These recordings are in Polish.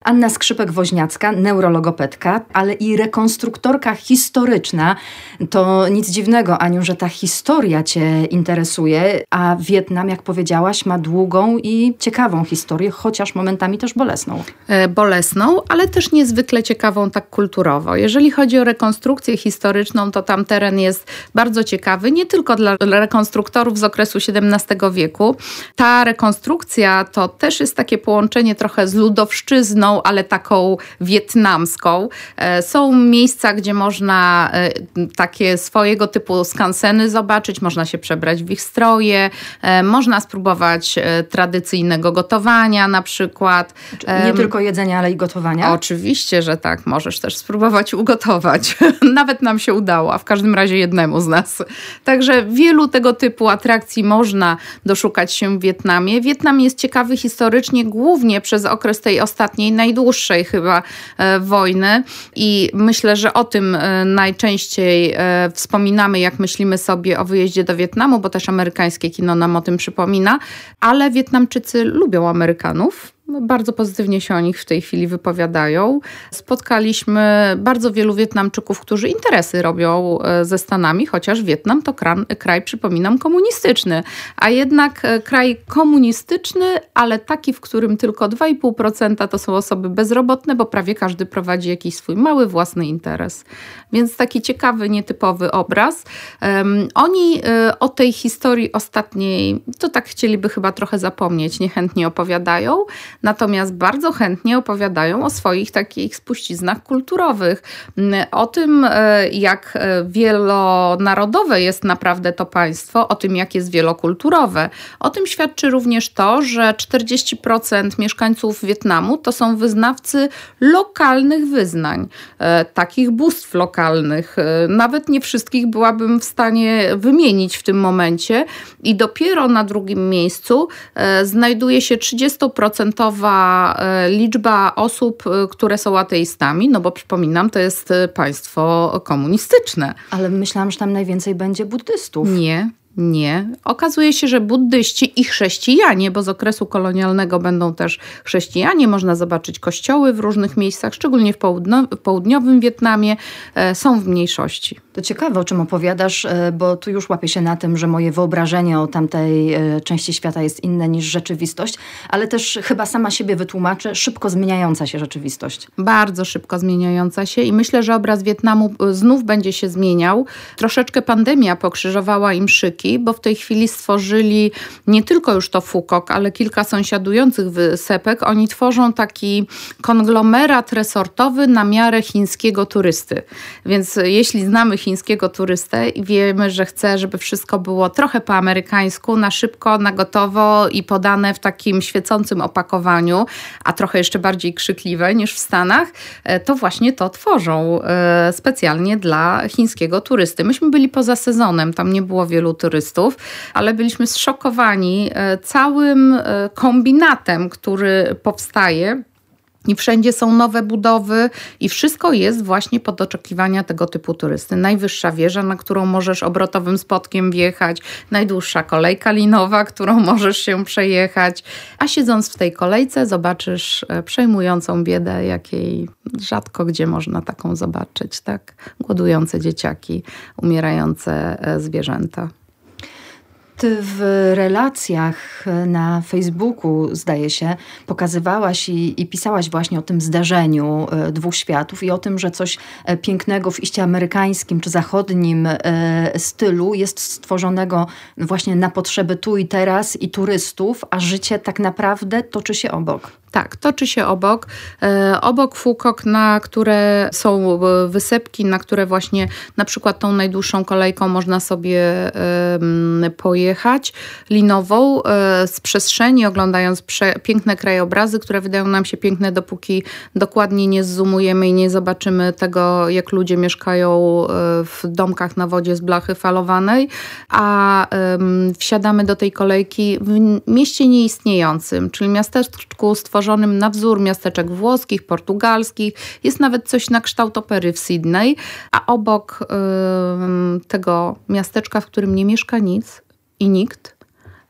Anna Skrzypek-Woźniacka, neurologopedka, ale i rekonstruktorka historyczna. To nic dziwnego, Aniu, że ta historia Cię interesuje, a Wietnam, jak powiedziałaś, ma długą i ciekawą historię, chociaż momentami też bolesną. Bolesną, ale też niezwykle ciekawą tak kulturowo. Jeżeli chodzi o rekonstrukcję historyczną, to tam teren jest bardzo ciekawy, nie tylko dla rekonstruktorów z okresu XVII wieku. Ta rekonstrukcja to też jest takie połączenie trochę z ludowszczyzną, ale taką wietnamską. Są miejsca, gdzie można takie swojego typu skanseny zobaczyć, można się przebrać w ich stroje, można spróbować tradycyjnego gotowania na przykład. Nie tylko jedzenia, ale i gotowania? Oczywiście, że tak. Możesz też spróbować ugotować. Nawet nam się udało, a w każdym razie jednemu z nas. Także wielu tego typu atrakcji można doszukać się w Wietnamie. Wietnam jest ciekawy historycznie głównie przez okres tej ostatniej, najdłuższej chyba wojny i myślę, że o tym najczęściej wspominamy, jak myślimy sobie o wyjeździe do Wietnamu, bo też amerykańskie kino nam o tym przypomina, ale Wietnamczycy lubią Amerykanów. Bardzo pozytywnie się o nich w tej chwili wypowiadają. Spotkaliśmy bardzo wielu Wietnamczyków, którzy interesy robią ze Stanami, chociaż Wietnam to kraj, przypominam, komunistyczny. A jednak kraj komunistyczny, ale taki, w którym tylko 2,5% to są osoby bezrobotne, bo prawie każdy prowadzi jakiś swój mały własny interes. Więc taki ciekawy, nietypowy obraz. Oni o tej historii ostatniej, to tak chcieliby chyba trochę zapomnieć, niechętnie opowiadają. Natomiast bardzo chętnie opowiadają o swoich takich spuściznach kulturowych. O tym, jak wielonarodowe jest naprawdę to państwo, o tym, jak jest wielokulturowe. O tym świadczy również to, że 40% mieszkańców Wietnamu to są wyznawcy lokalnych wyznań, takich bóstw lokalnych. Nawet nie wszystkich byłabym w stanie wymienić w tym momencie. I dopiero na drugim miejscu znajduje się 30% liczba osób, które są ateistami, no bo przypominam, to jest państwo komunistyczne. Ale myślałam, że tam najwięcej będzie buddystów. Nie. Okazuje się, że buddyści i chrześcijanie, bo z okresu kolonialnego będą też chrześcijanie, można zobaczyć kościoły w różnych miejscach, szczególnie w południowym Wietnamie, są w mniejszości. To ciekawe, o czym opowiadasz, bo tu już łapię się na tym, że moje wyobrażenie o tamtej części świata jest inne niż rzeczywistość, ale też chyba sama siebie wytłumaczę, szybko zmieniająca się rzeczywistość. Bardzo szybko zmieniająca się i myślę, że obraz Wietnamu znów będzie się zmieniał. Troszeczkę pandemia pokrzyżowała im szyki, bo w tej chwili stworzyli nie tylko już to Phu Quoc, ale kilka sąsiadujących wysepek. Oni tworzą taki konglomerat resortowy na miarę chińskiego turysty. Więc jeśli znamy chińskiego turystę i wiemy, że chce, żeby wszystko było trochę po amerykańsku, na szybko, na gotowo i podane w takim świecącym opakowaniu, a trochę jeszcze bardziej krzykliwe niż w Stanach, to właśnie to tworzą specjalnie dla chińskiego turysty. Myśmy byli poza sezonem, tam nie było wielu turystów, ale byliśmy zszokowani całym kombinatem, który powstaje. I wszędzie są nowe budowy i wszystko jest właśnie pod oczekiwania tego typu turysty. Najwyższa wieża, na którą możesz obrotowym spotkiem wjechać, najdłuższa kolejka linowa, którą możesz się przejechać, a siedząc w tej kolejce zobaczysz przejmującą biedę, jakiej rzadko gdzie można taką zobaczyć, tak? Głodujące dzieciaki, umierające zwierzęta. Ty w relacjach na Facebooku, zdaje się, pokazywałaś i pisałaś właśnie o tym zdarzeniu dwóch światów i o tym, że coś pięknego w iście amerykańskim czy zachodnim stylu jest stworzonego właśnie na potrzeby tu i teraz i turystów, a życie tak naprawdę toczy się obok. Tak, toczy się obok. Obok Phu Quoc, na które są wysepki, na które właśnie na przykład tą najdłuższą kolejką można sobie pojechać linową z przestrzeni, oglądając piękne krajobrazy, które wydają nam się piękne, dopóki dokładnie nie zzoomujemy i nie zobaczymy tego, jak ludzie mieszkają w domkach na wodzie z blachy falowanej, a wsiadamy do tej kolejki w mieście nieistniejącym, czyli miasteczku stworzonym na wzór miasteczek włoskich, portugalskich. Jest nawet coś na kształt opery w Sydney, a obok tego miasteczka, w którym nie mieszka nic i nikt,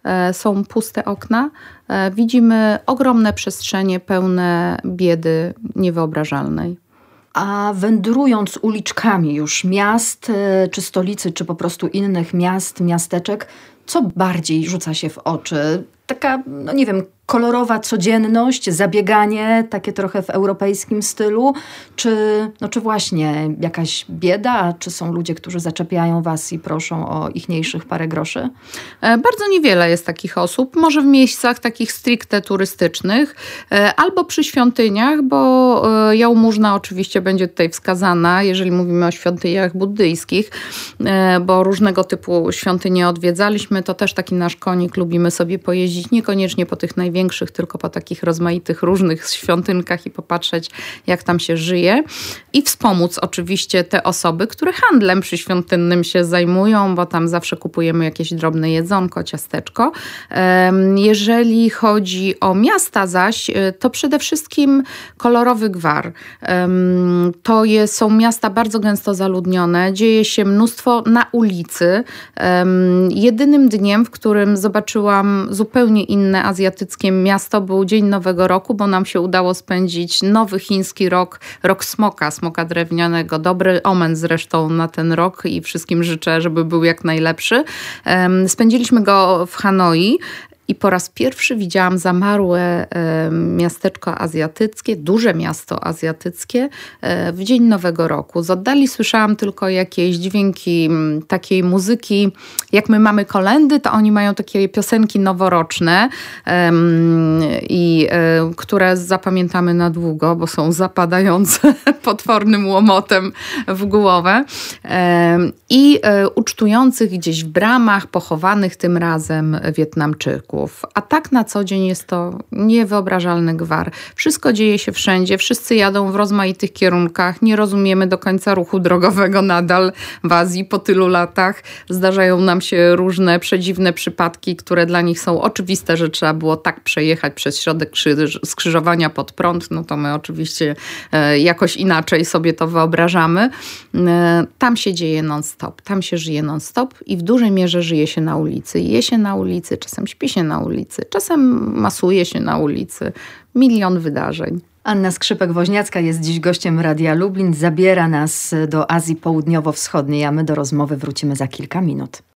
są puste okna, widzimy ogromne przestrzenie pełne biedy niewyobrażalnej. A wędrując uliczkami już miast, czy stolicy, czy po prostu innych miast, miasteczek, co bardziej rzuca się w oczy? Taka, no nie wiem, kolorowa codzienność, zabieganie, takie trochę w europejskim stylu, czy właśnie jakaś bieda, czy są ludzie, którzy zaczepiają was i proszą o ichniejszych parę groszy? Bardzo niewiele jest takich osób, może w miejscach takich stricte turystycznych, albo przy świątyniach, bo jałmużna oczywiście będzie tutaj wskazana, jeżeli mówimy o świątyniach buddyjskich, bo różnego typu świątynie odwiedzaliśmy, to też taki nasz konik, lubimy sobie pojeździć, niekoniecznie po tych największych, tylko po takich rozmaitych różnych świątynkach i popatrzeć, jak tam się żyje. I wspomóc oczywiście te osoby, które handlem przyświątynnym się zajmują, bo tam zawsze kupujemy jakieś drobne jedzonko, ciasteczko. Jeżeli chodzi o miasta zaś, to przede wszystkim kolorowy gwar. Są miasta bardzo gęsto zaludnione, dzieje się mnóstwo na ulicy. Jedynym dniem, w którym zobaczyłam zupełnie inne azjatyckie miasto, był Dzień Nowego Roku, bo nam się udało spędzić nowy chiński rok smoka drewnianego. Dobry omen zresztą na ten rok i wszystkim życzę, żeby był jak najlepszy. Spędziliśmy go w Hanoi. I po raz pierwszy widziałam zamarłe miasteczko azjatyckie, duże miasto azjatyckie w Dzień Nowego Roku. Z oddali słyszałam tylko jakieś dźwięki takiej muzyki. Jak my mamy kolędy, to oni mają takie piosenki noworoczne, które zapamiętamy na długo, bo są zapadające potwornym łomotem w głowę. I ucztujących gdzieś w bramach, pochowanych tym razem Wietnamczyków. A tak na co dzień jest to niewyobrażalny gwar. Wszystko dzieje się wszędzie, wszyscy jadą w rozmaitych kierunkach, nie rozumiemy do końca ruchu drogowego nadal w Azji po tylu latach. Zdarzają nam się różne przedziwne przypadki, które dla nich są oczywiste, że trzeba było tak przejechać przez środek skrzyżowania pod prąd, no to my oczywiście jakoś inaczej sobie to wyobrażamy. Tam się dzieje non-stop, tam się żyje non-stop i w dużej mierze żyje się na ulicy. Je się na ulicy, czasem śpi się na ulicy, czasem masuje się na ulicy. Milion wydarzeń. Anna Skrzypek-Woźniacka jest dziś gościem Radia Lublin. Zabiera nas do Azji Południowo-Wschodniej, a my do rozmowy wrócimy za kilka minut.